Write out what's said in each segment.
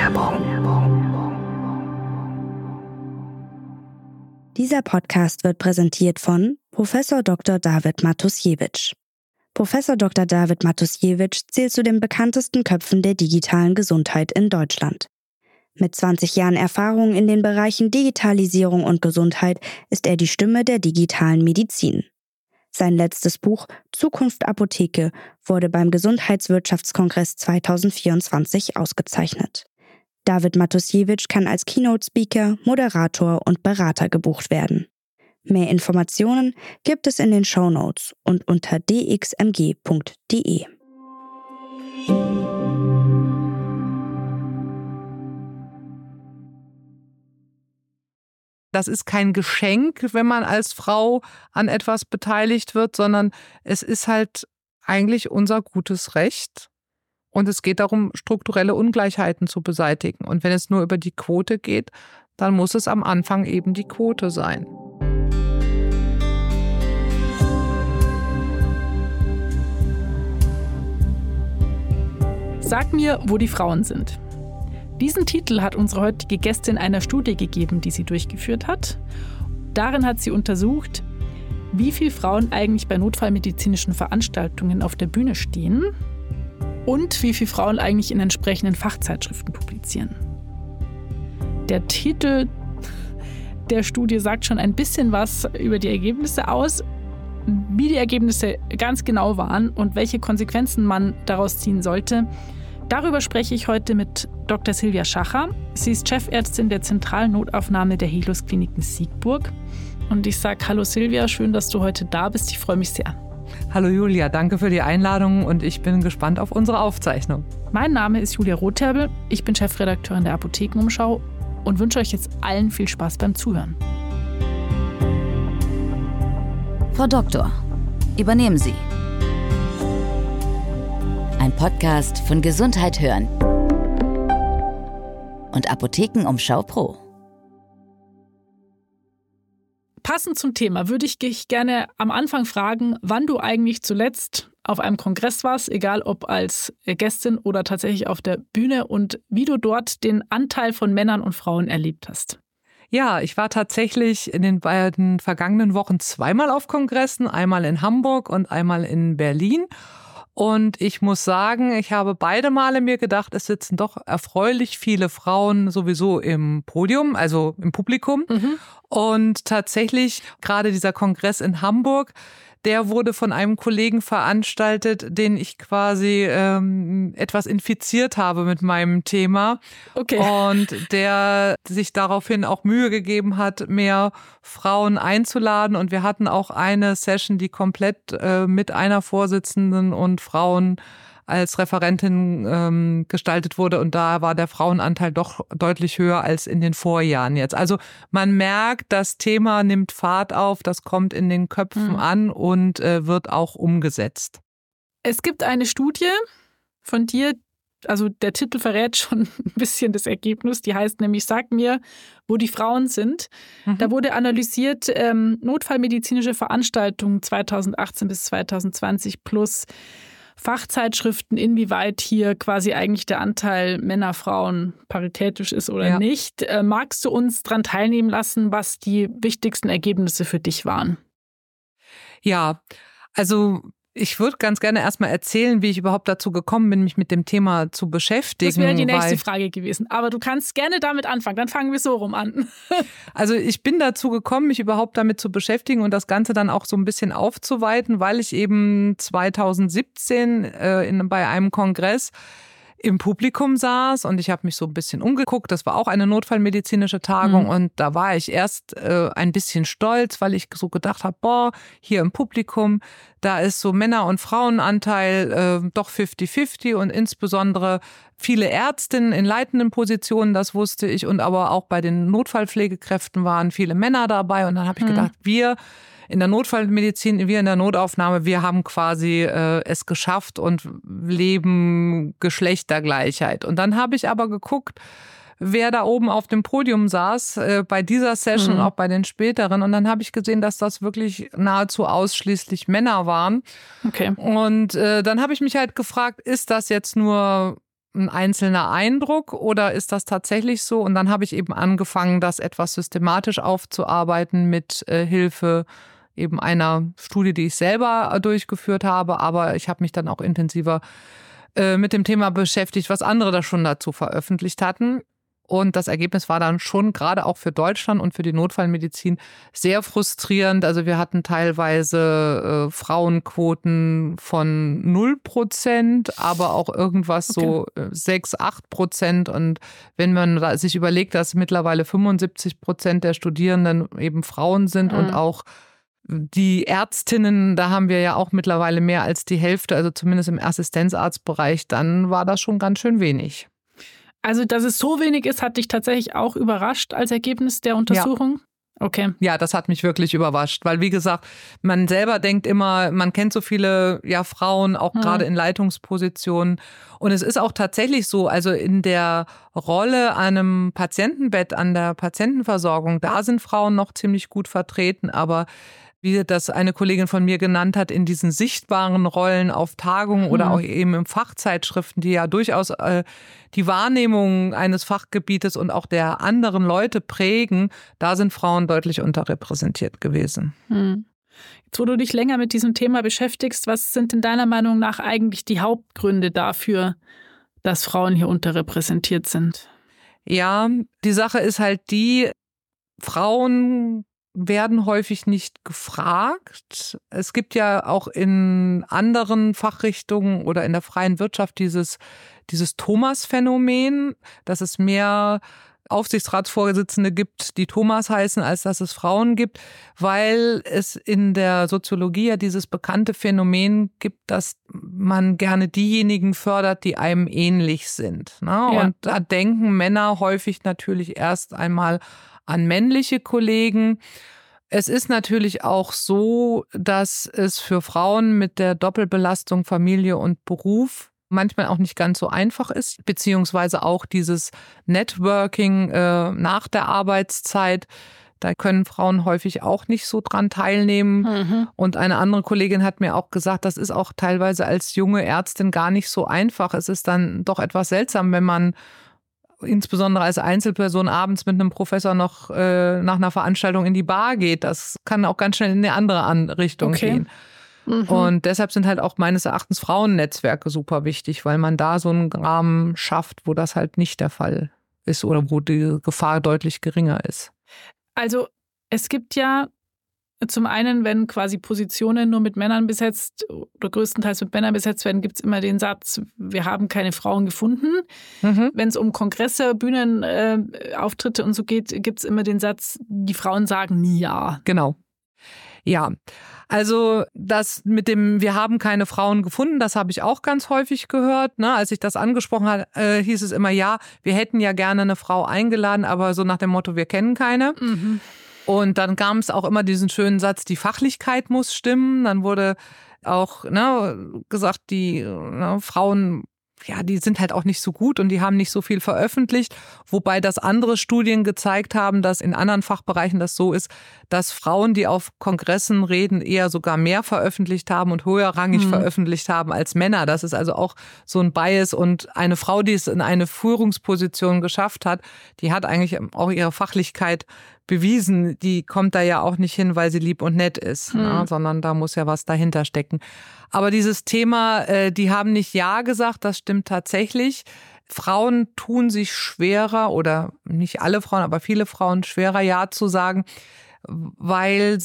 Dieser Podcast wird präsentiert von Professor Dr. David Matusiewicz. Professor Dr. David Matusiewicz zählt zu den bekanntesten Köpfen der digitalen Gesundheit in Deutschland. Mit 20 Jahren Erfahrung in den Bereichen Digitalisierung und Gesundheit ist er die Stimme der digitalen Medizin. Sein letztes Buch Zukunft Apotheke wurde beim Gesundheitswirtschaftskongress 2024 ausgezeichnet. David Matusiewicz kann als Keynote-Speaker, Moderator und Berater gebucht werden. Mehr Informationen gibt es in den Shownotes und unter dxmg.de. Das ist kein Geschenk, wenn man als Frau an etwas beteiligt wird, sondern es ist halt eigentlich unser gutes Recht. Und es geht darum, strukturelle Ungleichheiten zu beseitigen. Und wenn es nur über die Quote geht, dann muss es am Anfang eben die Quote sein. Sag mir, wo die Frauen sind. Diesen Titel hat unsere heutige Gästin einer Studie gegeben, die sie durchgeführt hat. Darin hat sie untersucht, wie viele Frauen eigentlich bei notfallmedizinischen Veranstaltungen auf der Bühne stehen und wie viele Frauen eigentlich in entsprechenden Fachzeitschriften publizieren. Der Titel der Studie sagt schon ein bisschen was über die Ergebnisse aus. Wie die Ergebnisse ganz genau waren und welche Konsequenzen man daraus ziehen sollte, darüber spreche ich heute mit Dr. Silvia Schacher. Sie ist Chefärztin der zentralen Notaufnahme der Helios Kliniken Siegburg. Und ich sage hallo Silvia, schön, dass du heute da bist. Ich freue mich sehr. Hallo Julia, danke für die Einladung und ich bin gespannt auf unsere Aufzeichnung. Mein Name ist Julia Rotherbel, ich bin Chefredakteurin der Apothekenumschau und wünsche euch jetzt allen viel Spaß beim Zuhören. Frau Doktor, übernehmen Sie. Ein Podcast von Gesundheit hören und Apothekenumschau Pro. Passend zum Thema würde ich dich gerne am Anfang fragen, wann du eigentlich zuletzt auf einem Kongress warst, egal ob als Gästin oder tatsächlich auf der Bühne und wie du dort den Anteil von Männern und Frauen erlebt hast. Ja, ich war tatsächlich in den beiden vergangenen Wochen zweimal auf Kongressen, einmal in Hamburg und einmal in Berlin. Und ich muss sagen, ich habe beide Male mir gedacht, es sitzen doch erfreulich viele Frauen sowieso im Podium, also im Publikum. Und tatsächlich gerade dieser Kongress in Hamburg, der wurde von einem Kollegen veranstaltet, den ich quasi etwas infiziert habe mit meinem Thema. Okay. Und der sich daraufhin auch Mühe gegeben hat, mehr Frauen einzuladen. Und wir hatten auch eine Session, die komplett mit einer Vorsitzenden und Frauen als Referentin gestaltet wurde. Und da war der Frauenanteil doch deutlich höher als in den Vorjahren jetzt. Also man merkt, das Thema nimmt Fahrt auf, das kommt in den Köpfen an und wird auch umgesetzt. Es gibt eine Studie von dir, also der Titel verrät schon ein bisschen das Ergebnis, die heißt nämlich Sag mir, wo die Frauen sind. Da wurde analysiert notfallmedizinische Veranstaltungen 2018 bis 2020 plus Fachzeitschriften, inwieweit hier quasi eigentlich der Anteil Männer, Frauen paritätisch ist oder nicht. Magst du uns daran teilnehmen lassen, was die wichtigsten Ergebnisse für dich waren? Ja, also ich würde ganz gerne erstmal erzählen, wie ich überhaupt dazu gekommen bin, mich mit dem Thema zu beschäftigen. Das wäre die nächste Frage gewesen. Aber du kannst gerne damit anfangen. Dann fangen wir so rum an. Also ich bin dazu gekommen, mich überhaupt damit zu beschäftigen und das Ganze dann auch so ein bisschen aufzuweiten, weil ich eben 2017 bei einem Kongress im Publikum saß und ich habe mich so ein bisschen umgeguckt. Das war auch eine notfallmedizinische Tagung und da war ich erst ein bisschen stolz, weil ich so gedacht habe, boah, hier im Publikum, da ist so Männer- und Frauenanteil doch 50-50 und insbesondere viele Ärztinnen in leitenden Positionen, das wusste ich, und aber auch bei den Notfallpflegekräften waren viele Männer dabei und dann habe ich gedacht, wir in der Notfallmedizin, wir in der Notaufnahme, wir haben quasi es geschafft und leben Geschlechtergleichheit. Und dann habe ich aber geguckt, wer da oben auf dem Podium saß, bei dieser Session und auch bei den späteren. Und dann habe ich gesehen, dass das wirklich nahezu ausschließlich Männer waren. Okay. Und dann habe ich mich halt gefragt, ist das jetzt nur ein einzelner Eindruck oder ist das tatsächlich so? Und dann habe ich eben angefangen, das etwas systematisch aufzuarbeiten mit Hilfe eben einer Studie, die ich selber durchgeführt habe. Aber ich habe mich dann auch intensiver mit dem Thema beschäftigt, was andere da schon dazu veröffentlicht hatten. Und das Ergebnis war dann schon gerade auch für Deutschland und für die Notfallmedizin sehr frustrierend. Also wir hatten teilweise Frauenquoten von 0%, aber auch irgendwas so 6-8%. Und wenn man sich überlegt, dass mittlerweile 75% der Studierenden eben Frauen sind und auch die Ärztinnen, da haben wir ja auch mittlerweile mehr als die Hälfte, also zumindest im Assistenzarztbereich, dann war das schon ganz schön wenig. Also, dass es so wenig ist, hat dich tatsächlich auch überrascht als Ergebnis der Untersuchung? Ja. Okay. Ja, das hat mich wirklich überrascht, weil wie gesagt, man selber denkt immer, man kennt so viele Frauen, auch gerade in Leitungspositionen. Und es ist auch tatsächlich so, also in der Rolle an einem Patientenbett, an der Patientenversorgung, da sind Frauen noch ziemlich gut vertreten, aber wie das eine Kollegin von mir genannt hat, in diesen sichtbaren Rollen auf Tagungen oder auch eben in Fachzeitschriften, die ja durchaus die Wahrnehmung eines Fachgebietes und auch der anderen Leute prägen, da sind Frauen deutlich unterrepräsentiert gewesen. Jetzt, wo du dich länger mit diesem Thema beschäftigst, was sind in deiner Meinung nach eigentlich die Hauptgründe dafür, dass Frauen hier unterrepräsentiert sind? Ja, die Sache ist halt die, Frauen werden häufig nicht gefragt. Es gibt ja auch in anderen Fachrichtungen oder in der freien Wirtschaft dieses Thomas-Phänomen, dass es mehr Aufsichtsratsvorsitzende gibt, die Thomas heißen, als dass es Frauen gibt, weil es in der Soziologie ja dieses bekannte Phänomen gibt, dass man gerne diejenigen fördert, die einem ähnlich sind. Ne? Ja. Und da denken Männer häufig natürlich erst einmal an männliche Kollegen. Es ist natürlich auch so, dass es für Frauen mit der Doppelbelastung Familie und Beruf manchmal auch nicht ganz so einfach ist, beziehungsweise auch dieses Networking nach der Arbeitszeit. Da können Frauen häufig auch nicht so dran teilnehmen. Und eine andere Kollegin hat mir auch gesagt, das ist auch teilweise als junge Ärztin gar nicht so einfach. Es ist dann doch etwas seltsam, wenn man insbesondere als Einzelperson abends mit einem Professor noch nach einer Veranstaltung in die Bar geht. Das kann auch ganz schnell in eine andere Richtung gehen. Und deshalb sind halt auch meines Erachtens Frauennetzwerke super wichtig, weil man da so einen Rahmen schafft, wo das halt nicht der Fall ist oder wo die Gefahr deutlich geringer ist. Also es gibt ja zum einen, wenn quasi Positionen nur mit Männern besetzt oder größtenteils mit Männern besetzt werden, gibt es immer den Satz, wir haben keine Frauen gefunden. Wenn es um Kongresse, Bühnenauftritte und so geht, gibt es immer den Satz, die Frauen sagen nie ja. Genau. Ja, also das mit dem wir haben keine Frauen gefunden, das habe ich auch ganz häufig gehört. Ne? Als ich das angesprochen habe, hieß es immer, ja, wir hätten ja gerne eine Frau eingeladen, aber so nach dem Motto, wir kennen keine. Und dann kam es auch immer diesen schönen Satz, die Fachlichkeit muss stimmen. Dann wurde auch gesagt, die Frauen, ja, die sind halt auch nicht so gut und die haben nicht so viel veröffentlicht. Wobei das andere Studien gezeigt haben, dass in anderen Fachbereichen das so ist, dass Frauen, die auf Kongressen reden, eher sogar mehr veröffentlicht haben und höherrangig veröffentlicht haben als Männer. Das ist also auch so ein Bias. Und eine Frau, die es in eine Führungsposition geschafft hat, die hat eigentlich auch ihre Fachlichkeit bewiesen. Die kommt da ja auch nicht hin, weil sie lieb und nett ist, sondern da muss ja was dahinter stecken. Aber dieses Thema, die haben nicht Ja gesagt, das stimmt tatsächlich. Frauen tun sich schwerer, oder nicht alle Frauen, aber viele Frauen schwerer Ja zu sagen, weil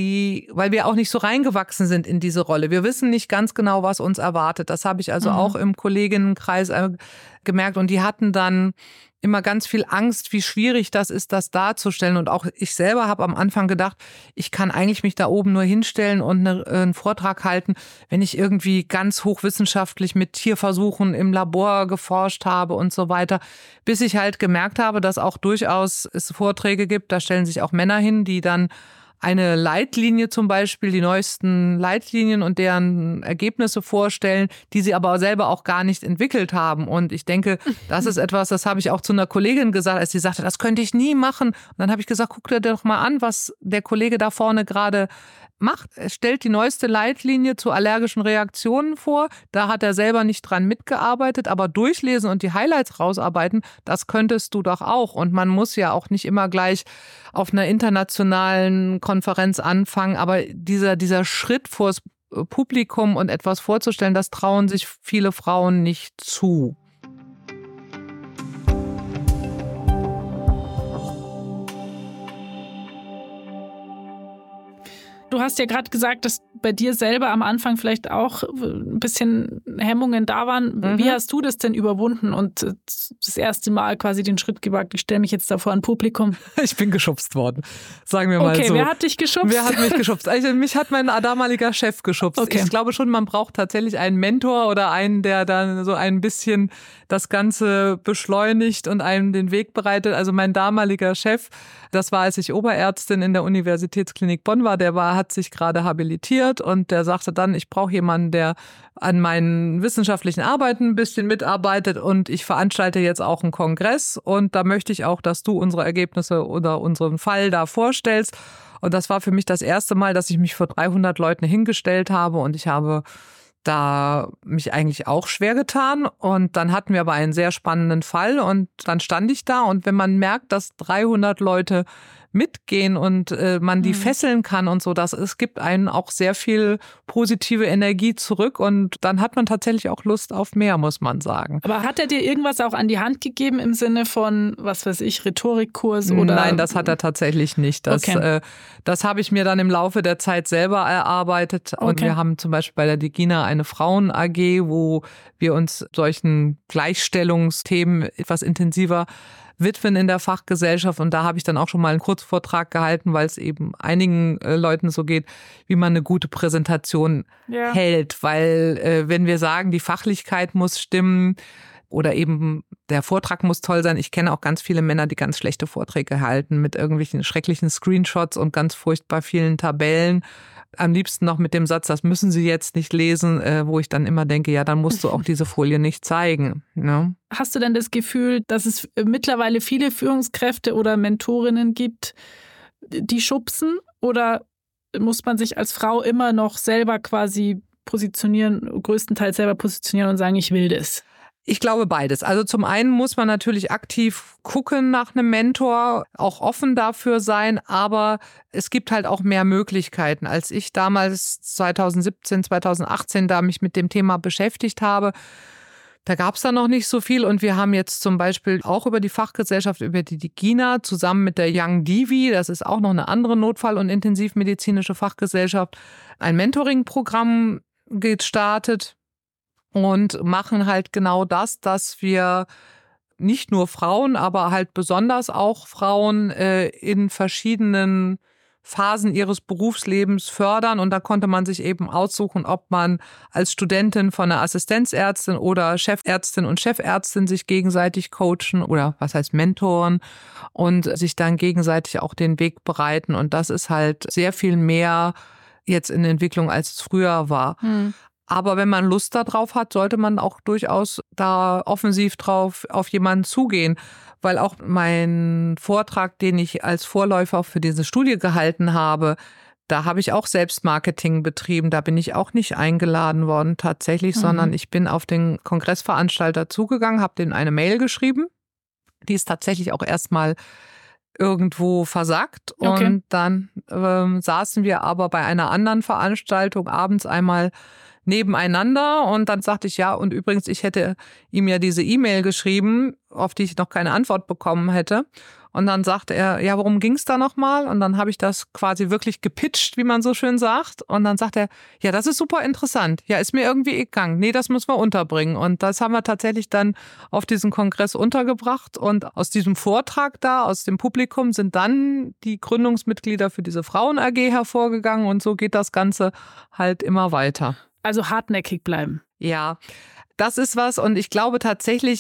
wir auch nicht so reingewachsen sind in diese Rolle. Wir wissen nicht ganz genau, was uns erwartet. Das habe ich also auch im Kolleginnenkreis gemerkt. Und die hatten dann immer ganz viel Angst, wie schwierig das ist, das darzustellen. Und auch ich selber habe am Anfang gedacht, ich kann eigentlich mich da oben nur hinstellen und einen Vortrag halten, wenn ich irgendwie ganz hochwissenschaftlich mit Tierversuchen im Labor geforscht habe und so weiter. Bis ich halt gemerkt habe, dass auch durchaus es Vorträge gibt, da stellen sich auch Männer hin, die dann eine Leitlinie zum Beispiel, die neuesten Leitlinien und deren Ergebnisse vorstellen, die sie aber selber auch gar nicht entwickelt haben. Und ich denke, das ist etwas, das habe ich auch zu einer Kollegin gesagt, als sie sagte, das könnte ich nie machen. Und dann habe ich gesagt, guck dir doch mal an, was der Kollege da vorne gerade macht. Er stellt die neueste Leitlinie zu allergischen Reaktionen vor. Da hat er selber nicht dran mitgearbeitet, aber durchlesen und die Highlights rausarbeiten, das könntest du doch auch. Und man muss ja auch nicht immer gleich auf einer internationalen Konferenz anfangen, aber dieser Schritt vors Publikum und etwas vorzustellen, das trauen sich viele Frauen nicht zu. Du hast ja gerade gesagt, dass bei dir selber am Anfang vielleicht auch ein bisschen Hemmungen da waren. Wie hast du das denn überwunden und das erste Mal quasi den Schritt gewagt? Ich stelle mich jetzt da vor ein Publikum. Ich bin geschubst worden, sagen wir mal so. Okay, wer hat dich geschubst? Wer hat mich geschubst? Also, mich hat mein damaliger Chef geschubst. Okay. Ich glaube schon, man braucht tatsächlich einen Mentor oder einen, der dann so ein bisschen das Ganze beschleunigt und einem den Weg bereitet. Also mein damaliger Chef, das war, als ich Oberärztin in der Universitätsklinik Bonn war, hat sich gerade habilitiert und der sagte dann, ich brauche jemanden, der an meinen wissenschaftlichen Arbeiten ein bisschen mitarbeitet und ich veranstalte jetzt auch einen Kongress und da möchte ich auch, dass du unsere Ergebnisse oder unseren Fall da vorstellst. Und das war für mich das erste Mal, dass ich mich vor 300 Leuten hingestellt habe und ich habe da mich eigentlich auch schwer getan und dann hatten wir aber einen sehr spannenden Fall und dann stand ich da und wenn man merkt, dass 300 Leute mitgehen und man die fesseln kann und so, es gibt einen auch sehr viel positive Energie zurück und dann hat man tatsächlich auch Lust auf mehr, muss man sagen. Aber hat er dir irgendwas auch an die Hand gegeben im Sinne von, was weiß ich, Rhetorikkurs oder? Nein, das hat er tatsächlich nicht. Das habe ich mir dann im Laufe der Zeit selber erarbeitet und wir haben zum Beispiel bei der DIGINA eine Frauen-AG, wo wir uns solchen Gleichstellungsthemen etwas intensiver widmen in der Fachgesellschaft und da habe ich dann auch schon mal einen Kurzvortrag gehalten, weil es eben einigen Leuten so geht, wie man eine gute Präsentation hält, weil wenn wir sagen, die Fachlichkeit muss stimmen oder eben der Vortrag muss toll sein. Ich kenne auch ganz viele Männer, die ganz schlechte Vorträge halten mit irgendwelchen schrecklichen Screenshots und ganz furchtbar vielen Tabellen. Am liebsten noch mit dem Satz, das müssen Sie jetzt nicht lesen, wo ich dann immer denke, ja, dann musst du auch diese Folie nicht zeigen. Ne? Hast du denn das Gefühl, dass es mittlerweile viele Führungskräfte oder Mentorinnen gibt, die schubsen? Oder muss man sich als Frau immer noch selber quasi positionieren, größtenteils selber positionieren und sagen, ich will das? Ich glaube beides. Also zum einen muss man natürlich aktiv gucken nach einem Mentor, auch offen dafür sein, aber es gibt halt auch mehr Möglichkeiten. Als ich damals 2017, 2018 da mich mit dem Thema beschäftigt habe, da gab es da noch nicht so viel und wir haben jetzt zum Beispiel auch über die Fachgesellschaft, über die DIGINA zusammen mit der Young Divi, das ist auch noch eine andere Notfall- und intensivmedizinische Fachgesellschaft, ein Mentoring-Programm gestartet. Und machen halt genau das, dass wir nicht nur Frauen, aber halt besonders auch Frauen in verschiedenen Phasen ihres Berufslebens fördern. Und da konnte man sich eben aussuchen, ob man als Studentin von einer Assistenzärztin oder Chefärztin und Chefärztin sich gegenseitig coachen oder was heißt mentoren und sich dann gegenseitig auch den Weg bereiten. Und das ist halt sehr viel mehr jetzt in Entwicklung, als es früher war. Aber wenn man Lust darauf hat, sollte man auch durchaus da offensiv drauf auf jemanden zugehen. Weil auch mein Vortrag, den ich als Vorläufer für diese Studie gehalten habe, da habe ich auch Selbstmarketing betrieben. Da bin ich auch nicht eingeladen worden tatsächlich, sondern ich bin auf den Kongressveranstalter zugegangen, habe denen eine Mail geschrieben. Die ist tatsächlich auch erstmal irgendwo versackt. Okay. Und dann saßen wir aber bei einer anderen Veranstaltung abends einmal nebeneinander und dann sagte ich, ja, und übrigens, ich hätte ihm ja diese E-Mail geschrieben, auf die ich noch keine Antwort bekommen hätte. Und dann sagte er, ja, worum ging's da nochmal? Und dann habe ich das quasi wirklich gepitcht, wie man so schön sagt. Und dann sagt er, ja, das ist super interessant. Ja, ist mir irgendwie gegangen. Nee, das müssen wir unterbringen. Und das haben wir tatsächlich dann auf diesen Kongress untergebracht. Und aus diesem Vortrag da, aus dem Publikum, sind dann die Gründungsmitglieder für diese Frauen-AG hervorgegangen. Und so geht das Ganze halt immer weiter. Also hartnäckig bleiben. Ja, das ist was. Und ich glaube tatsächlich,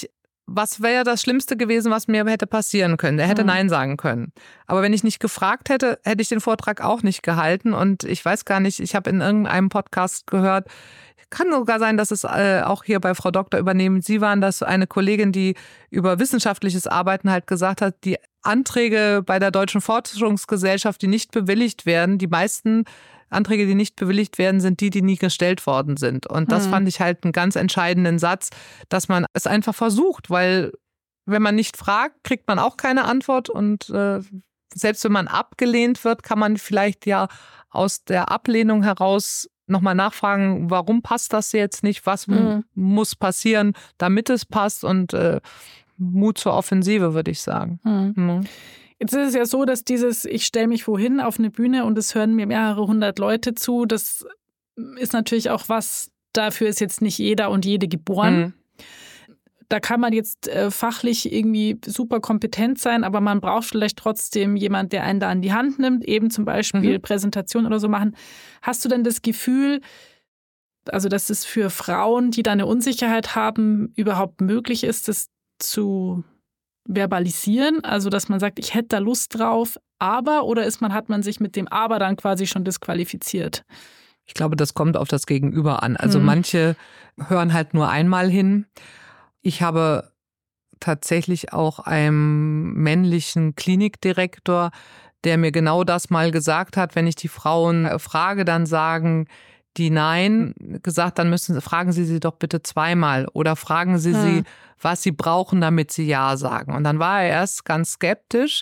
was wäre das Schlimmste gewesen, was mir hätte passieren können? Er hätte Nein sagen können. Aber wenn ich nicht gefragt hätte, hätte ich den Vortrag auch nicht gehalten. Und ich weiß gar nicht, ich habe in irgendeinem Podcast gehört, kann sogar sein, dass es auch hier bei Frau Doktor übernehmen. Sie waren das eine Kollegin, die über wissenschaftliches Arbeiten halt gesagt hat, die Anträge bei der Deutschen Forschungsgesellschaft, die nicht bewilligt werden, die meisten Anträge, die nicht bewilligt werden, sind die nie gestellt worden sind. Und das fand ich halt einen ganz entscheidenden Satz, dass man es einfach versucht, weil wenn man nicht fragt, kriegt man auch keine Antwort. Und selbst wenn man abgelehnt wird, kann man vielleicht ja aus der Ablehnung heraus nochmal nachfragen, warum passt das jetzt nicht, was muss passieren, damit es passt, und Mut zur Offensive, würde ich sagen. Jetzt ist es ja so, dass ich stelle mich wohin auf eine Bühne und es hören mir mehrere hundert Leute zu, das ist natürlich auch was, dafür ist jetzt nicht jeder und jede geboren. Da kann man jetzt fachlich irgendwie super kompetent sein, aber man braucht vielleicht trotzdem jemand, der einen da an die Hand nimmt, eben zum Beispiel Präsentation oder so machen. Hast du denn das Gefühl, also dass es für Frauen, die da eine Unsicherheit haben, überhaupt möglich ist, das zu verbalisieren? Also dass man sagt, ich hätte da Lust drauf, aber, oder hat man sich mit dem Aber dann quasi schon disqualifiziert? Ich glaube, das kommt auf das Gegenüber an. Also manche hören halt nur einmal hin. Ich habe tatsächlich auch einen männlichen Klinikdirektor, der mir genau das mal gesagt hat, wenn ich die Frauen frage, dann sagen die Nein, gesagt, dann fragen Sie sie doch bitte zweimal oder fragen Sie sie, was sie brauchen, damit sie Ja sagen. Und dann war er erst ganz skeptisch.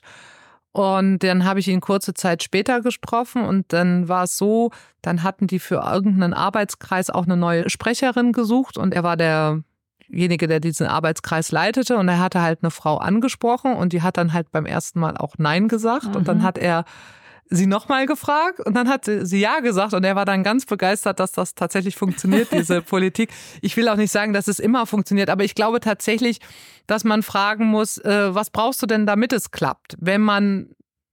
Und dann habe ich ihn kurze Zeit später gesprochen und dann war es so, dann hatten die für irgendeinen Arbeitskreis auch eine neue Sprecherin gesucht und er war derjenige, der diesen Arbeitskreis leitete, und er hatte halt eine Frau angesprochen und die hat dann halt beim ersten Mal auch Nein gesagt und dann hat er sie nochmal gefragt und dann hat sie Ja gesagt und er war dann ganz begeistert, dass das tatsächlich funktioniert, diese Politik. Ich will auch nicht sagen, dass es immer funktioniert, aber ich glaube tatsächlich, dass man fragen muss, was brauchst du denn, damit es klappt? Wenn man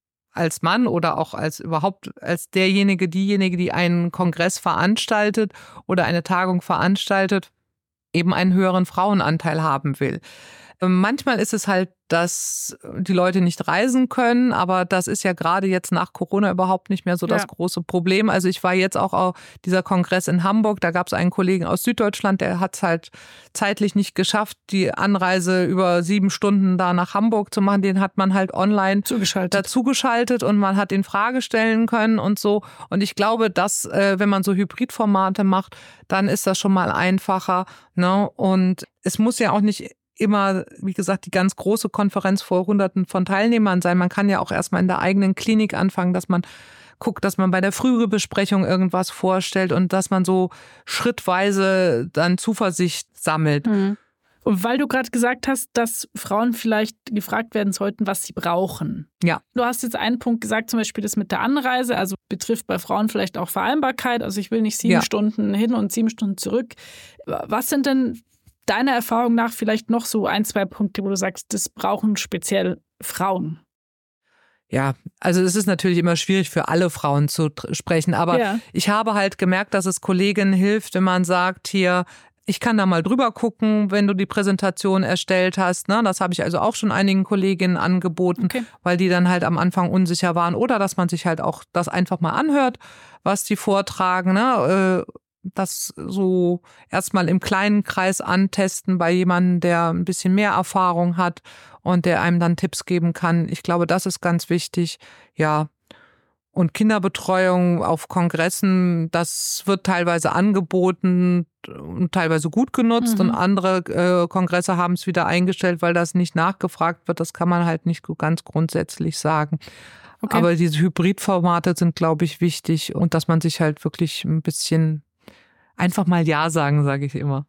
als Mann oder auch als diejenige, die einen Kongress veranstaltet oder eine Tagung veranstaltet, eben einen höheren Frauenanteil haben will. Manchmal ist es halt, dass die Leute nicht reisen können, aber das ist ja gerade jetzt nach Corona überhaupt nicht mehr so das große Problem. Also ich war jetzt auch dieser Kongress in Hamburg, da gab es einen Kollegen aus Süddeutschland, der hat es halt zeitlich nicht geschafft, die Anreise über 7 Stunden da nach Hamburg zu machen. Den hat man halt online dazugeschaltet und man hat ihn Frage stellen können und so. Und ich glaube, dass, wenn man so Hybridformate macht, dann ist das schon mal einfacher, ne? Und es muss ja auch nicht immer, wie gesagt, die ganz große Konferenz vor Hunderten von Teilnehmern sein. Man kann ja auch erstmal in der eigenen Klinik anfangen, dass man guckt, dass man bei der Frühbesprechung irgendwas vorstellt und dass man so schrittweise dann Zuversicht sammelt. Und weil du gerade gesagt hast, dass Frauen vielleicht gefragt werden sollten, was sie brauchen. Ja. Du hast jetzt einen Punkt gesagt, zum Beispiel das mit der Anreise, also betrifft bei Frauen vielleicht auch Vereinbarkeit. Also ich will nicht 7 Stunden hin und 7 Stunden zurück. Was sind denn deiner Erfahrung nach vielleicht noch so 1, 2 Punkte, wo du sagst, das brauchen speziell Frauen? Ja, also es ist natürlich immer schwierig für alle Frauen zu sprechen, aber ich habe halt gemerkt, dass es Kolleginnen hilft, wenn man sagt, hier, ich kann da mal drüber gucken, wenn du die Präsentation erstellt hast. Ne? Das habe ich also auch schon einigen Kolleginnen angeboten, weil die dann halt am Anfang unsicher waren. Oder dass man sich halt auch das einfach mal anhört, was die vortragen, ne? Das so erstmal im kleinen Kreis antesten bei jemandem, der ein bisschen mehr Erfahrung hat und der einem dann Tipps geben kann. Ich glaube, das ist ganz wichtig. Ja. Und Kinderbetreuung auf Kongressen, das wird teilweise angeboten und teilweise gut genutzt. Und andere Kongresse haben es wieder eingestellt, weil das nicht nachgefragt wird. Das kann man halt nicht ganz grundsätzlich sagen. Okay. Aber diese Hybridformate sind, glaube ich, wichtig und dass man sich halt wirklich ein bisschen einfach mal Ja sagen, sage ich immer.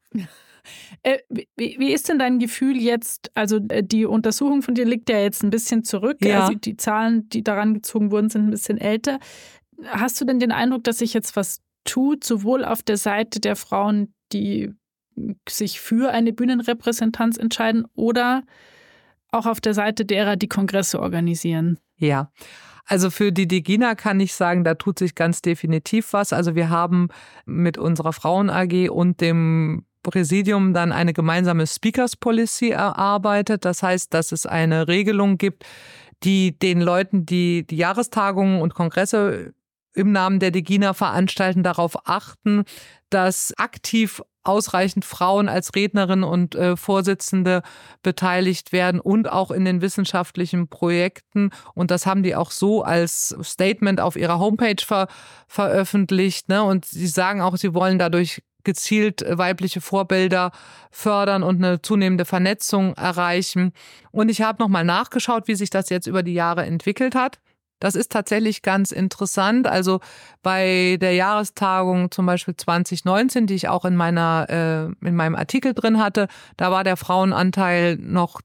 Wie ist denn dein Gefühl jetzt? Also die Untersuchung von dir liegt ja jetzt ein bisschen zurück. Ja. Also die Zahlen, die daran gezogen wurden, sind ein bisschen älter. Hast du denn den Eindruck, dass sich jetzt was tut, sowohl auf der Seite der Frauen, die sich für eine Bühnenrepräsentanz entscheiden, oder auch auf der Seite derer, die Kongresse organisieren? Ja. Also für die DGINA kann ich sagen, da tut sich ganz definitiv was. Also wir haben mit unserer Frauen AG und dem Präsidium dann eine gemeinsame Speakers Policy erarbeitet. Das heißt, dass es eine Regelung gibt, die den Leuten, die die Jahrestagungen und Kongresse im Namen der DGINA veranstalten, darauf achten, dass aktiv ausreichend Frauen als Rednerinnen und Vorsitzende beteiligt werden und auch in den wissenschaftlichen Projekten. Und das haben die auch so als Statement auf ihrer Homepage veröffentlicht. Ne? Und sie sagen auch, sie wollen dadurch gezielt weibliche Vorbilder fördern und eine zunehmende Vernetzung erreichen. Und ich habe nochmal nachgeschaut, wie sich das jetzt über die Jahre entwickelt hat. Das ist tatsächlich ganz interessant. Also bei der Jahrestagung zum Beispiel 2019, die ich auch in meinem Artikel drin hatte, da war der Frauenanteil noch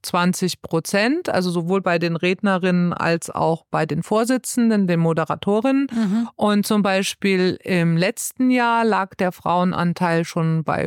20%, also sowohl bei den Rednerinnen als auch bei den Vorsitzenden, den Moderatorinnen. Und zum Beispiel im letzten Jahr lag der Frauenanteil schon bei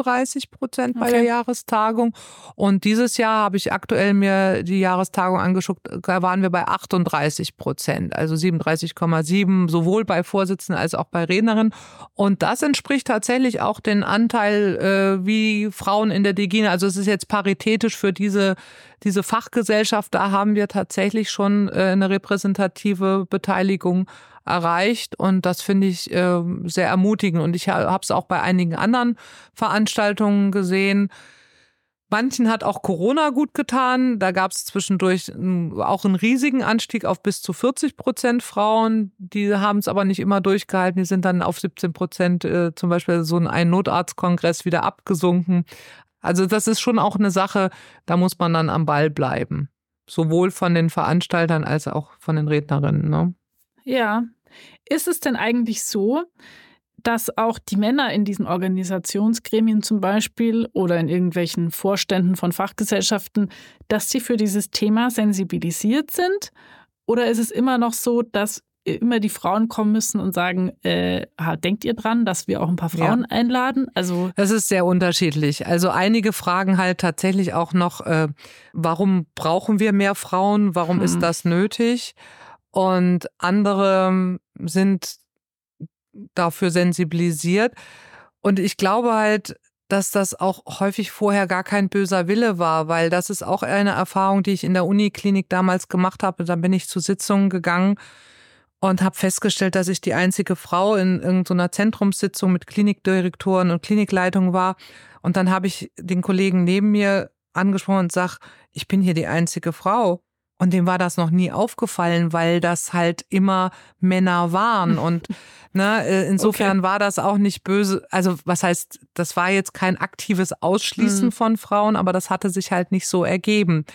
35% bei der Jahrestagung. Und dieses Jahr habe ich aktuell mir die Jahrestagung angeschaut, da waren wir bei 38%. Also 37,7, sowohl bei Vorsitzenden als auch bei Rednerinnen. Und das entspricht tatsächlich auch den Anteil wie Frauen in der DGINA. Also es ist jetzt paritätisch für diese Fachgesellschaft. Da haben wir tatsächlich schon eine repräsentative Beteiligung erreicht. Und das finde ich sehr ermutigend. Und ich habe es auch bei einigen anderen Veranstaltungen gesehen. Manchen hat auch Corona gut getan. Da gab es zwischendurch auch einen riesigen Anstieg auf bis zu 40% Frauen. Die haben es aber nicht immer durchgehalten. Die sind dann auf 17%, zum Beispiel so ein Notarztkongress, wieder abgesunken. Also das ist schon auch eine Sache, da muss man dann am Ball bleiben. Sowohl von den Veranstaltern als auch von den Rednerinnen. Ne? Ja. Ist es denn eigentlich so, dass auch die Männer in diesen Organisationsgremien zum Beispiel oder in irgendwelchen Vorständen von Fachgesellschaften, dass sie für dieses Thema sensibilisiert sind? Oder ist es immer noch so, dass immer die Frauen kommen müssen und sagen, denkt ihr dran, dass wir auch ein paar Frauen einladen? Also das ist sehr unterschiedlich. Also einige fragen halt tatsächlich auch noch, warum brauchen wir mehr Frauen? Warum ist das nötig? Und andere sind dafür sensibilisiert. Und ich glaube halt, dass das auch häufig vorher gar kein böser Wille war, weil das ist auch eine Erfahrung, die ich in der Uniklinik damals gemacht habe. Da bin ich zu Sitzungen gegangen und habe festgestellt, dass ich die einzige Frau in irgendeiner Zentrumssitzung mit Klinikdirektoren und Klinikleitung war. Und dann habe ich den Kollegen neben mir angesprochen und sage, ich bin hier die einzige Frau. Und dem war das noch nie aufgefallen, weil das halt immer Männer waren. Und insofern war das auch nicht böse. Also was heißt, das war jetzt kein aktives Ausschließen von Frauen, aber das hatte sich halt nicht so ergeben.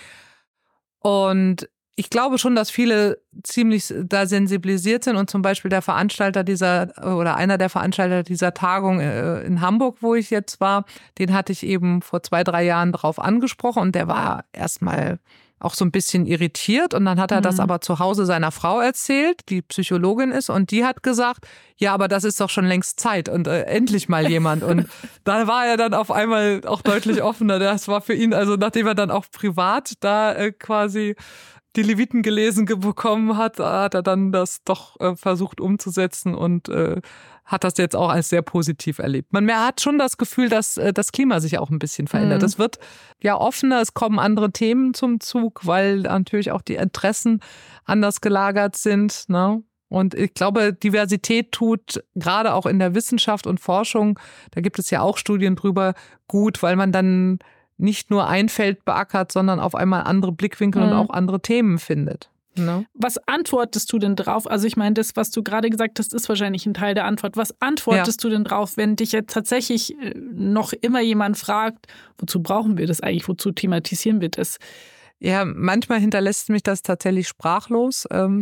Und ich glaube schon, dass viele ziemlich da sensibilisiert sind. Und zum Beispiel der Veranstalter einer der Veranstalter dieser Tagung in Hamburg, wo ich jetzt war, den hatte ich eben vor 2-3 Jahren drauf angesprochen. Und der war erstmal auch so ein bisschen irritiert und dann hat er das aber zu Hause seiner Frau erzählt, die Psychologin ist, und die hat gesagt, ja, aber das ist doch schon längst Zeit und endlich mal jemand. Und da war er dann auf einmal auch deutlich offener. Das war für ihn, also nachdem er dann auch privat da quasi die Leviten gelesen bekommen hat, hat er dann das doch versucht umzusetzen und hat das jetzt auch als sehr positiv erlebt. Man hat schon das Gefühl, dass das Klima sich auch ein bisschen verändert. Es wird ja offener, es kommen andere Themen zum Zug, weil natürlich auch die Interessen anders gelagert sind. Ne? Und ich glaube, Diversität tut gerade auch in der Wissenschaft und Forschung, da gibt es ja auch Studien drüber, gut, weil man dann nicht nur ein Feld beackert, sondern auf einmal andere Blickwinkel und auch andere Themen findet. Ne? Was antwortest du denn drauf? Also ich meine, das, was du gerade gesagt hast, ist wahrscheinlich ein Teil der Antwort. Was antwortest du denn drauf, wenn dich jetzt tatsächlich noch immer jemand fragt, wozu brauchen wir das eigentlich, wozu thematisieren wir das? Ja, manchmal hinterlässt mich das tatsächlich sprachlos, weil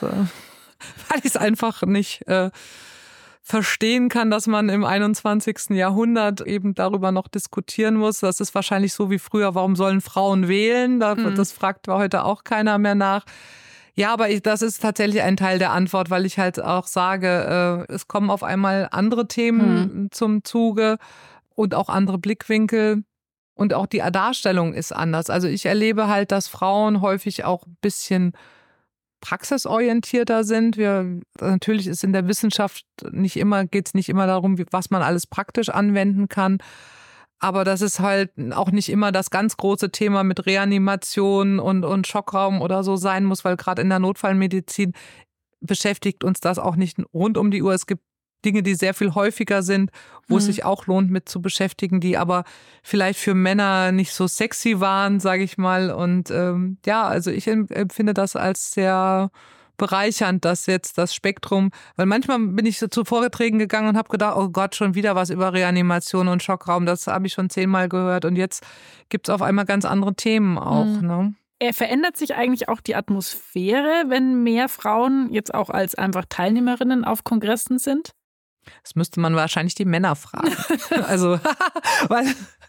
ich es einfach nicht verstehen kann, dass man im 21. Jahrhundert eben darüber noch diskutieren muss. Das ist wahrscheinlich so wie früher, warum sollen Frauen wählen? Das fragt heute auch keiner mehr nach. Ja, aber das ist tatsächlich ein Teil der Antwort, weil ich halt auch sage, es kommen auf einmal andere Themen zum Zuge und auch andere Blickwinkel. Und auch die Darstellung ist anders. Also ich erlebe halt, dass Frauen häufig auch ein bisschen praxisorientierter sind. Natürlich ist in der Wissenschaft geht es nicht immer darum, was man alles praktisch anwenden kann. Aber das ist halt auch nicht immer das ganz große Thema mit Reanimation und Schockraum oder so sein muss, weil gerade in der Notfallmedizin beschäftigt uns das auch nicht rund um die Uhr. Es gibt Dinge, die sehr viel häufiger sind, wo es sich auch lohnt, mit zu beschäftigen, die aber vielleicht für Männer nicht so sexy waren, sage ich mal. Und also ich empfinde das als sehr bereichernd, dass jetzt das Spektrum, weil manchmal bin ich so zu Vorträgen gegangen und habe gedacht, oh Gott, schon wieder was über Reanimation und Schockraum, das habe ich schon 10-mal gehört und jetzt gibt es auf einmal ganz andere Themen auch. Ne? Verändert sich eigentlich auch die Atmosphäre, wenn mehr Frauen jetzt auch als einfach Teilnehmerinnen auf Kongressen sind? Das müsste man wahrscheinlich die Männer fragen. Also, weil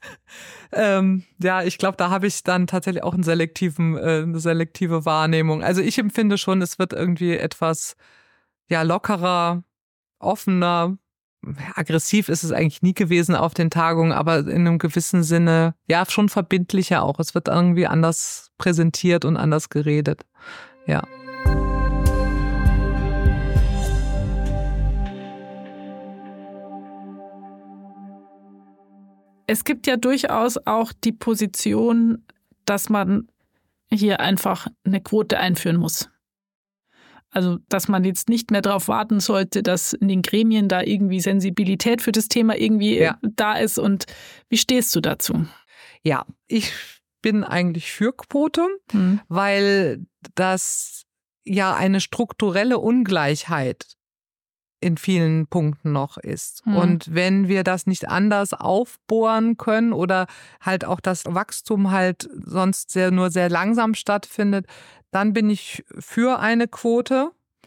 ich glaube, da habe ich dann tatsächlich auch eine selektive Wahrnehmung. Also ich empfinde schon, es wird irgendwie etwas lockerer, offener. Aggressiv ist es eigentlich nie gewesen auf den Tagungen, aber in einem gewissen Sinne schon verbindlicher auch. Es wird irgendwie anders präsentiert und anders geredet. Ja. Es gibt ja durchaus auch die Position, dass man hier einfach eine Quote einführen muss. Also, dass man jetzt nicht mehr darauf warten sollte, dass in den Gremien da irgendwie Sensibilität für das Thema irgendwie da ist. Und wie stehst du dazu? Ja, ich bin eigentlich für Quote, weil das eine strukturelle Ungleichheit in vielen Punkten noch ist. Und wenn wir das nicht anders aufbohren können oder halt auch das Wachstum halt sonst nur sehr langsam stattfindet, dann bin ich für eine Quote.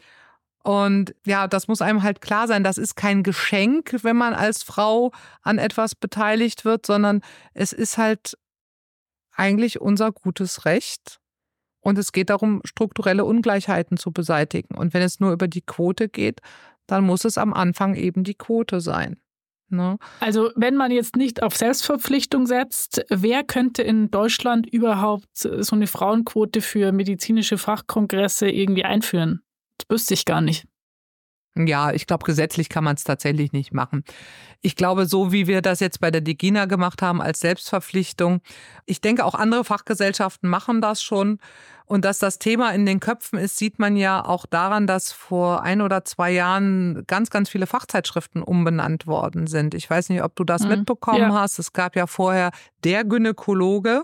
Und das muss einem halt klar sein, das ist kein Geschenk, wenn man als Frau an etwas beteiligt wird, sondern es ist halt eigentlich unser gutes Recht. Und es geht darum, strukturelle Ungleichheiten zu beseitigen. Und wenn es nur über die Quote geht, dann muss es am Anfang eben die Quote sein. Ne? Also wenn man jetzt nicht auf Selbstverpflichtung setzt, wer könnte in Deutschland überhaupt so eine Frauenquote für medizinische Fachkongresse irgendwie einführen? Das wüsste ich gar nicht. Ja, ich glaube, gesetzlich kann man es tatsächlich nicht machen. Ich glaube, so wie wir das jetzt bei der DGINA gemacht haben als Selbstverpflichtung, ich denke, auch andere Fachgesellschaften machen das schon. Und dass das Thema in den Köpfen ist, sieht man ja auch daran, dass vor 1 oder 2 Jahren ganz, ganz viele Fachzeitschriften umbenannt worden sind. Ich weiß nicht, ob du das mitbekommen hast. Es gab ja vorher der Gynäkologe,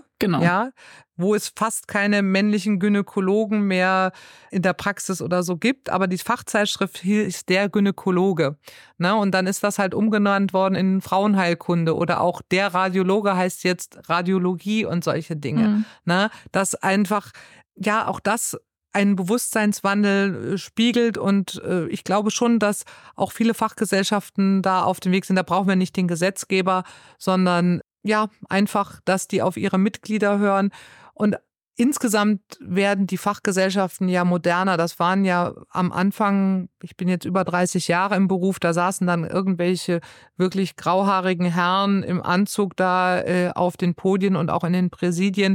wo es fast keine männlichen Gynäkologen mehr in der Praxis oder so gibt. Aber die Fachzeitschrift hieß der Gynäkologe. Ne? Und dann ist das halt umgenannt worden in Frauenheilkunde oder auch der Radiologe heißt jetzt Radiologie und solche Dinge. Ne? Das einfach auch das einen Bewusstseinswandel spiegelt und ich glaube schon, dass auch viele Fachgesellschaften da auf dem Weg sind. Da brauchen wir nicht den Gesetzgeber, sondern einfach, dass die auf ihre Mitglieder hören. Und insgesamt werden die Fachgesellschaften moderner. Das waren am Anfang, ich bin jetzt über 30 Jahre im Beruf, da saßen dann irgendwelche wirklich grauhaarigen Herren im Anzug da auf den Podien und auch in den Präsidien.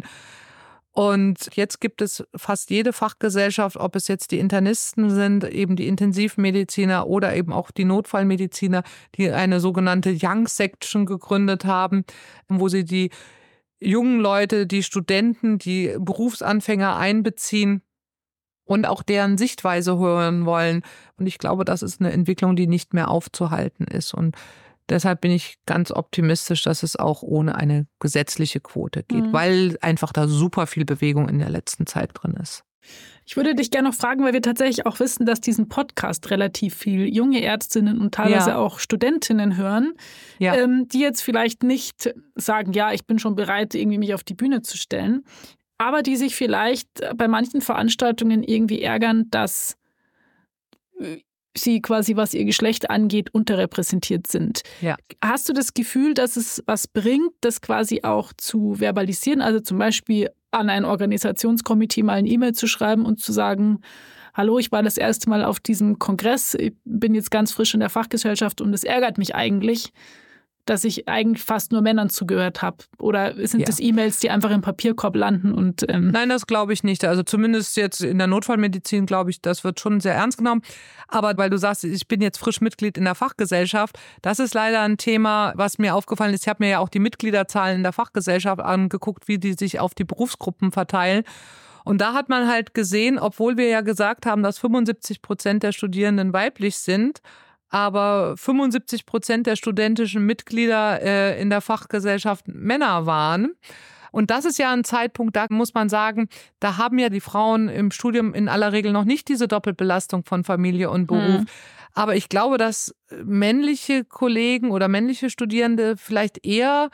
Und jetzt gibt es fast jede Fachgesellschaft, ob es jetzt die Internisten sind, eben die Intensivmediziner oder eben auch die Notfallmediziner, die eine sogenannte Young Section gegründet haben, wo sie die jungen Leute, die Studenten, die Berufsanfänger einbeziehen und auch deren Sichtweise hören wollen. Und ich glaube, das ist eine Entwicklung, die nicht mehr aufzuhalten ist. Und deshalb bin ich ganz optimistisch, dass es auch ohne eine gesetzliche Quote geht, weil einfach da super viel Bewegung in der letzten Zeit drin ist. Ich würde dich gerne noch fragen, weil wir tatsächlich auch wissen, dass diesen Podcast relativ viel junge Ärztinnen und teilweise auch Studentinnen hören, die jetzt vielleicht nicht sagen, ich bin schon bereit, irgendwie mich auf die Bühne zu stellen, aber die sich vielleicht bei manchen Veranstaltungen irgendwie ärgern, dass sie quasi, was ihr Geschlecht angeht, unterrepräsentiert sind. Ja. Hast du das Gefühl, dass es was bringt, das quasi auch zu verbalisieren? Also zum Beispiel an ein Organisationskomitee mal eine E-Mail zu schreiben und zu sagen, hallo, ich war das erste Mal auf diesem Kongress, ich bin jetzt ganz frisch in der Fachgesellschaft und es ärgert mich eigentlich, dass ich eigentlich fast nur Männern zugehört habe? Oder sind das E-Mails, die einfach im Papierkorb landen? Und Nein, das glaube ich nicht. Also zumindest jetzt in der Notfallmedizin, glaube ich, das wird schon sehr ernst genommen. Aber weil du sagst, ich bin jetzt frisch Mitglied in der Fachgesellschaft, das ist leider ein Thema, was mir aufgefallen ist. Ich habe mir ja auch die Mitgliederzahlen in der Fachgesellschaft angeguckt, wie die sich auf die Berufsgruppen verteilen. Und da hat man halt gesehen, obwohl wir ja gesagt haben, dass 75% der Studierenden weiblich sind, aber 75% der studentischen Mitglieder in der Fachgesellschaft Männer waren. Und das ist ja ein Zeitpunkt, da muss man sagen, da haben ja die Frauen im Studium in aller Regel noch nicht diese Doppelbelastung von Familie und Beruf. Aber ich glaube, dass männliche Kollegen oder männliche Studierende vielleicht eher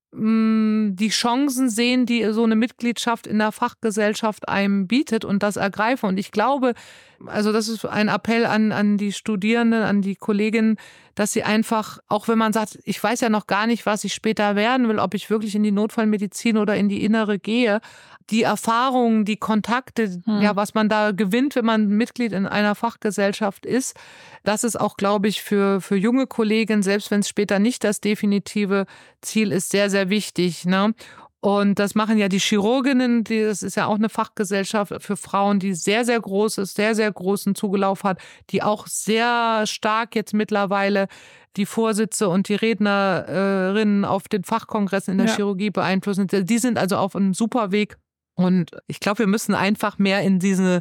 die Chancen sehen, die so eine Mitgliedschaft in der Fachgesellschaft einem bietet und das ergreifen. Und ich glaube, also das ist ein Appell an die Studierenden, an die Kolleginnen, dass sie einfach, auch wenn man sagt, ich weiß ja noch gar nicht, was ich später werden will, ob ich wirklich in die Notfallmedizin oder in die Innere gehe, die Erfahrungen, die Kontakte, ja, was man da gewinnt, wenn man Mitglied in einer Fachgesellschaft ist, das ist auch, glaube ich, für junge Kollegen, selbst wenn es später nicht das definitive Ziel ist, sehr, sehr wichtig, ne? Und das machen ja die Chirurginnen, das ist ja auch eine Fachgesellschaft für Frauen, die sehr, sehr groß ist, sehr, sehr großen Zugelauf hat, die auch sehr stark jetzt mittlerweile die Vorsitze und die Rednerinnen auf den Fachkongressen in der Chirurgie beeinflussen. Die sind also auf einem super Weg. Und ich glaube, wir müssen einfach mehr in diese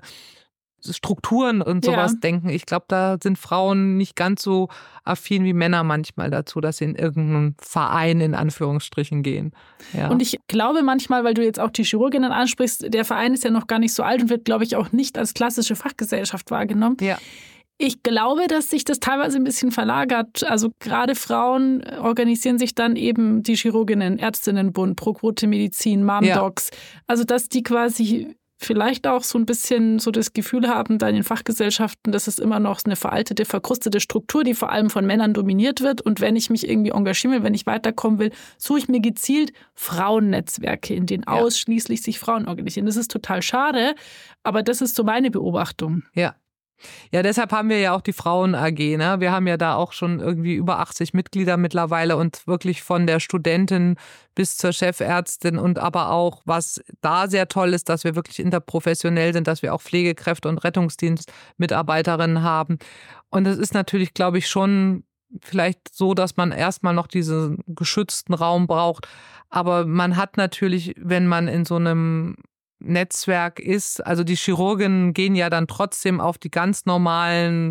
Strukturen und sowas denken. Ich glaube, da sind Frauen nicht ganz so affin wie Männer manchmal dazu, dass sie in irgendeinen Verein in Anführungsstrichen gehen. Ja. Und ich glaube manchmal, weil du jetzt auch die Chirurginnen ansprichst, der Verein ist ja noch gar nicht so alt und wird, glaube ich, auch nicht als klassische Fachgesellschaft wahrgenommen. Ja. Ich glaube, dass sich das teilweise ein bisschen verlagert. Also gerade Frauen organisieren sich dann eben die Chirurginnen, Ärztinnenbund, Pro Quote Medizin, Mom-Docs. Also dass die quasi vielleicht auch so ein bisschen so das Gefühl haben, da in den Fachgesellschaften, das ist immer noch eine veraltete, verkrustete Struktur, die vor allem von Männern dominiert wird. Und wenn ich mich irgendwie engagieren will, wenn ich weiterkommen will, suche ich mir gezielt Frauennetzwerke, in denen ausschließlich sich Frauen organisieren. Das ist total schade, aber das ist so meine Beobachtung. Ja, deshalb haben wir ja auch die Frauen-AG. Ne? Wir haben ja da auch schon irgendwie über 80 Mitglieder mittlerweile und wirklich von der Studentin bis zur Chefärztin und aber auch, was da sehr toll ist, dass wir wirklich interprofessionell sind, dass wir auch Pflegekräfte und Rettungsdienstmitarbeiterinnen haben. Und es ist natürlich, glaube ich, schon vielleicht so, dass man erstmal noch diesen geschützten Raum braucht. Aber man hat natürlich, wenn man in so einem Netzwerk ist, also die Chirurgen gehen ja dann trotzdem auf die ganz normalen,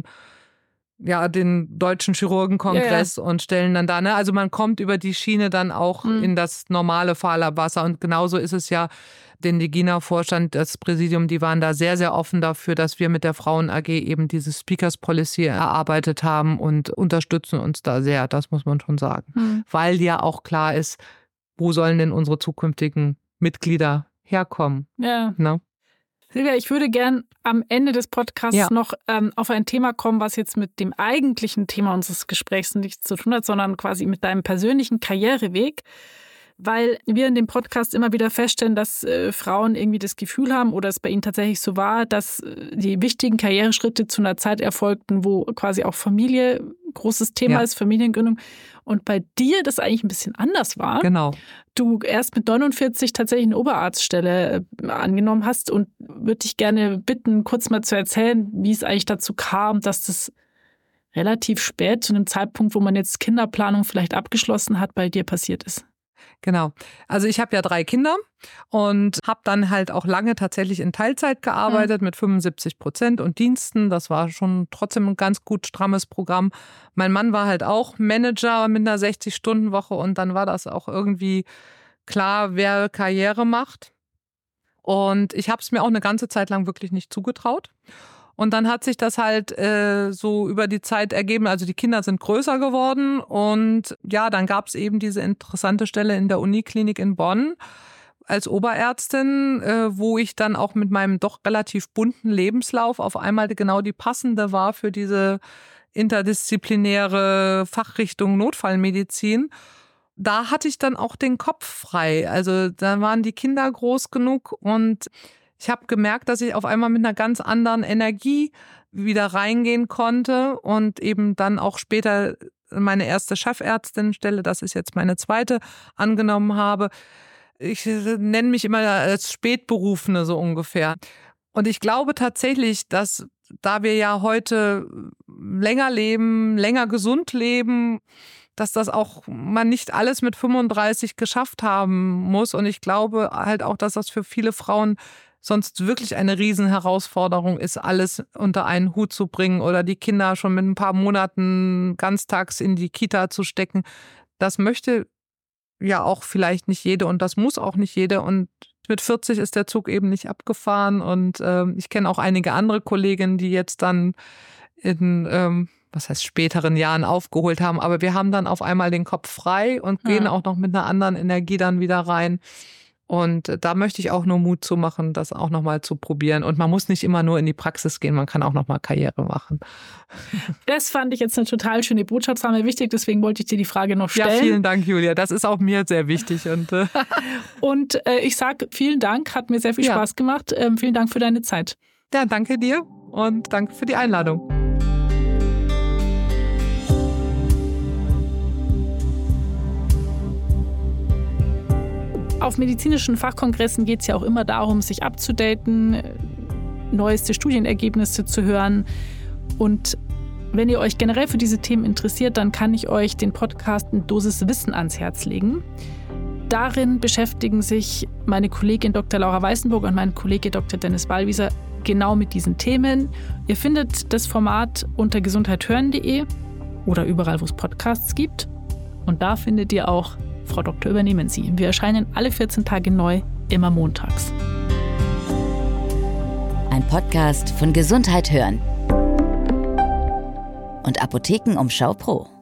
ja, den Deutschen Chirurgenkongress und stellen dann da, ne? Also man kommt über die Schiene dann auch in das normale Fahrerwasser und genauso ist es ja, den Legina-Vorstand, das Präsidium, die waren da sehr, sehr offen dafür, dass wir mit der Frauen-AG eben diese Speakers Policy erarbeitet haben und unterstützen uns da sehr, das muss man schon sagen. Weil ja auch klar ist, wo sollen denn unsere zukünftigen Mitglieder herkommen. Ja. No? Silvia, ich würde gern am Ende des Podcasts noch auf ein Thema kommen, was jetzt mit dem eigentlichen Thema unseres Gesprächs nichts zu tun hat, sondern quasi mit deinem persönlichen Karriereweg. Weil wir in dem Podcast immer wieder feststellen, dass Frauen irgendwie das Gefühl haben oder es bei ihnen tatsächlich so war, dass die wichtigen Karriereschritte zu einer Zeit erfolgten, wo quasi auch Familie großes Thema ist, Familiengründung. Und bei dir das eigentlich ein bisschen anders war. Genau. Du erst mit 49 tatsächlich eine Oberarztstelle angenommen hast und würde dich gerne bitten, kurz mal zu erzählen, wie es eigentlich dazu kam, dass das relativ spät, zu einem Zeitpunkt, wo man jetzt Kinderplanung vielleicht abgeschlossen hat, bei dir passiert ist. Genau. Also ich habe ja 3 Kinder und habe dann halt auch lange tatsächlich in Teilzeit gearbeitet mit 75% und Diensten. Das war schon trotzdem ein ganz gut strammes Programm. Mein Mann war halt auch Manager mit einer 60-Stunden-Woche und dann war das auch irgendwie klar, wer Karriere macht. Und ich habe es mir auch eine ganze Zeit lang wirklich nicht zugetraut. Und dann hat sich das halt so über die Zeit ergeben. Also die Kinder sind größer geworden und ja, dann gab es eben diese interessante Stelle in der Uniklinik in Bonn als Oberärztin, wo ich dann auch mit meinem doch relativ bunten Lebenslauf auf einmal genau die passende war für diese interdisziplinäre Fachrichtung Notfallmedizin. Da hatte ich dann auch den Kopf frei. Also da waren die Kinder groß genug und ich habe gemerkt, dass ich auf einmal mit einer ganz anderen Energie wieder reingehen konnte und eben dann auch später meine erste Chefärztinnenstelle, das ist jetzt meine zweite, angenommen habe. Ich nenne mich immer als Spätberufene so ungefähr. Und ich glaube tatsächlich, dass da wir ja heute länger leben, länger gesund leben, dass das auch man nicht alles mit 35 geschafft haben muss. Und ich glaube halt auch, dass das für viele Frauen sonst wirklich eine Riesenherausforderung ist, alles unter einen Hut zu bringen oder die Kinder schon mit ein paar Monaten ganztags in die Kita zu stecken. Das möchte ja auch vielleicht nicht jede und das muss auch nicht jede. Und mit 40 ist der Zug eben nicht abgefahren. Und ich kenne auch einige andere Kolleginnen, die jetzt dann in späteren Jahren aufgeholt haben. Aber wir haben dann auf einmal den Kopf frei und gehen auch noch mit einer anderen Energie dann wieder rein. Und da möchte ich auch nur Mut zu machen, das auch nochmal zu probieren. Und man muss nicht immer nur in die Praxis gehen, man kann auch nochmal Karriere machen. Das fand ich jetzt eine total schöne Botschaft, war mir wichtig, deswegen wollte ich dir die Frage noch stellen. Ja, vielen Dank, Julia, das ist auch mir sehr wichtig. Und ich sage vielen Dank, hat mir sehr viel Spaß gemacht. Vielen Dank für deine Zeit. Ja, danke dir und danke für die Einladung. Auf medizinischen Fachkongressen geht es ja auch immer darum, sich abzudaten, neueste Studienergebnisse zu hören. Und wenn ihr euch generell für diese Themen interessiert, dann kann ich euch den Podcast Dosis Wissen ans Herz legen. Darin beschäftigen sich meine Kollegin Dr. Laura Weißenburg und mein Kollege Dr. Dennis Ballwieser genau mit diesen Themen. Ihr findet das Format unter gesundheithören.de oder überall, wo es Podcasts gibt. Und da findet ihr auch Frau Doktor, übernehmen Sie. Wir erscheinen alle 14 Tage neu, immer montags. Ein Podcast von Gesundheit hören und Apothekenumschau Pro.